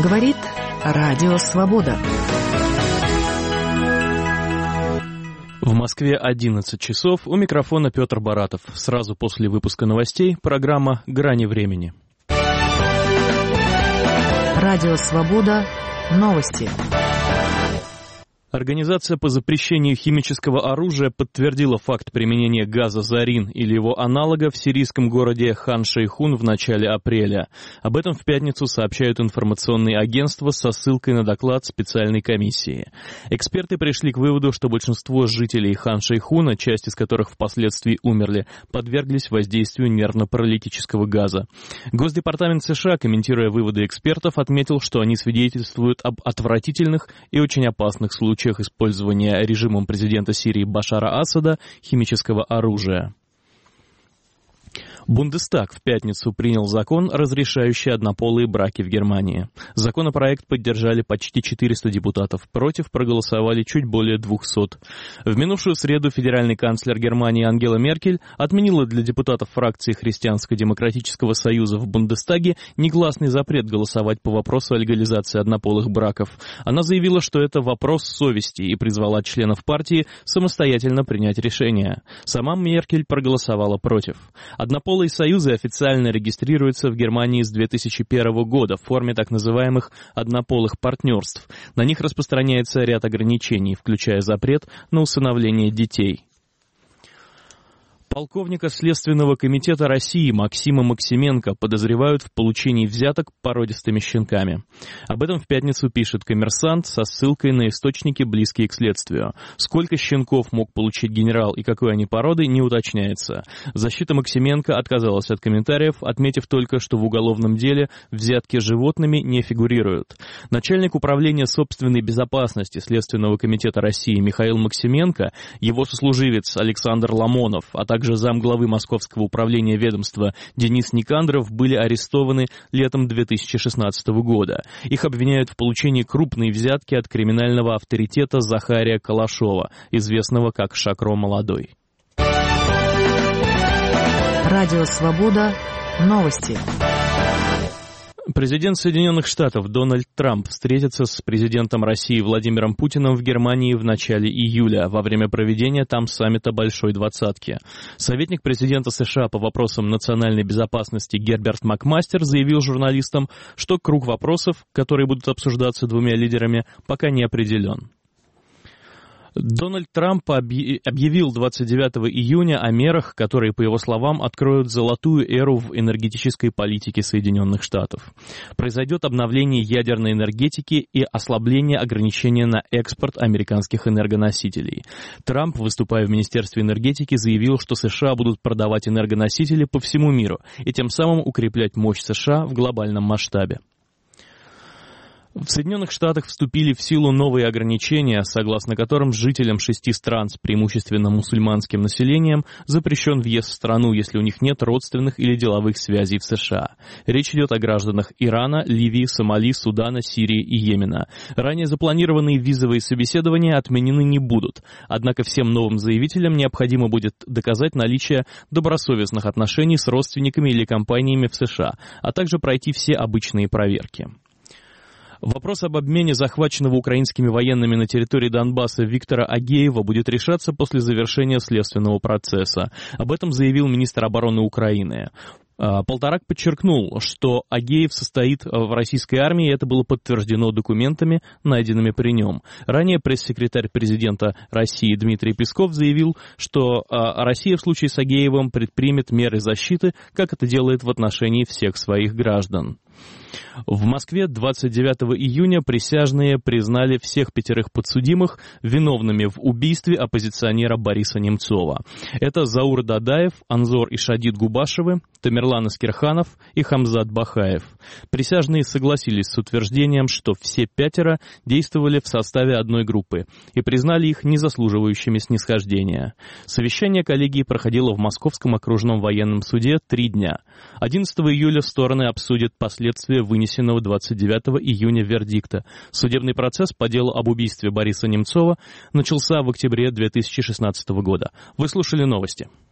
Говорит Радио Свобода. В Москве 11 часов. У микрофона Петр Баратов. Сразу после выпуска новостей программа «Грани времени». Радио Свобода. Новости. Организация по запрещению химического оружия подтвердила факт применения газа «Зарин» или его аналога в сирийском городе Хан-Шейхун в начале апреля. Об этом в пятницу сообщают информационные агентства со ссылкой на доклад специальной комиссии. Эксперты пришли к выводу, что большинство жителей Хан-Шейхуна, часть из которых впоследствии умерли, подверглись воздействию нервно-паралитического газа. Госдепартамент США, комментируя выводы экспертов, отметил, что они свидетельствуют об отвратительных и очень опасных случаях использования режимом президента Сирии Башара Асада химического оружия. Бундестаг в пятницу принял закон, разрешающий однополые браки в Германии. Законопроект поддержали почти 400 депутатов, против проголосовали чуть более 200. В минувшую среду федеральный канцлер Германии Ангела Меркель отменила для депутатов фракции Христианско-демократического союза в Бундестаге негласный запрет голосовать по вопросу о легализации однополых браков. Она заявила, что это вопрос совести, и призвала членов партии самостоятельно принять решение. Сама Меркель проголосовала против. Однополые союзы официально регистрируются в Германии с 2001 года в форме так называемых однополых партнерств. На них распространяется ряд ограничений, включая запрет на усыновление детей. Полковника Следственного комитета России Максима Максименко подозревают в получении взяток породистыми щенками. Об этом в пятницу пишет «Коммерсант» со ссылкой на источники, близкие к следствию. Сколько щенков мог получить генерал и какой они породы, не уточняется. Защита Максименко отказалась от комментариев, отметив только, что в уголовном деле взятки животными не фигурируют. Начальник управления собственной безопасности Следственного комитета России Михаил Максименко, его сослуживец Александр Ламонов, а также замглавы Московского управления ведомства Денис Никандров были арестованы летом 2016 года. Их обвиняют в получении крупной взятки от криминального авторитета Захария Калашова, известного как Шакро Молодой. Радио Свобода. Новости. Президент Соединенных Штатов Дональд Трамп встретится с президентом России Владимиром Путиным в Германии в начале июля, во время проведения там саммита Большой Двадцатки. Советник президента США по вопросам национальной безопасности Герберт Макмастер заявил журналистам, что круг вопросов, которые будут обсуждаться двумя лидерами, пока не определен. Дональд Трамп объявил 29 июня о мерах, которые, по его словам, откроют золотую эру в энергетической политике Соединенных Штатов. Произойдет обновление ядерной энергетики и ослабление ограничения на экспорт американских энергоносителей. Трамп, выступая в Министерстве энергетики, заявил, что США будут продавать энергоносители по всему миру и тем самым укреплять мощь США в глобальном масштабе. В Соединенных Штатах вступили в силу новые ограничения, согласно которым жителям 6 стран с преимущественно мусульманским населением запрещен въезд в страну, если у них нет родственных или деловых связей в США. Речь идет о гражданах Ирана, Ливии, Сомали, Судана, Сирии и Йемена. Ранее запланированные визовые собеседования отменены не будут, однако всем новым заявителям необходимо будет доказать наличие добросовестных отношений с родственниками или компаниями в США, а также пройти все обычные проверки. Вопрос об обмене захваченного украинскими военными на территории Донбасса Виктора Агеева будет решаться после завершения следственного процесса. Об этом заявил министр обороны Украины. Полторак подчеркнул, что Агеев состоит в российской армии, и это было подтверждено документами, найденными при нем. Ранее пресс-секретарь президента России Дмитрий Песков заявил, что Россия в случае с Агеевым предпримет меры защиты, как это делает в отношении всех своих граждан. В Москве 29 июня присяжные признали всех 5 подсудимых виновными в убийстве оппозиционера Бориса Немцова. Это Заур Дадаев, Анзор Ишадит Губашевы, Тамерлан Искерханов и Хамзат Бахаев. Присяжные согласились с утверждением, что все 5 действовали в составе одной группы и признали их незаслуживающими снисхождения. Совещание коллегии проходило в Московском окружном военном суде 3 дня. 11 июля стороны обсудят последствия вынесенного 29 июня вердикта. Судебный процесс по делу об убийстве Бориса Немцова начался в октябре 2016 года. Вы слушали новости.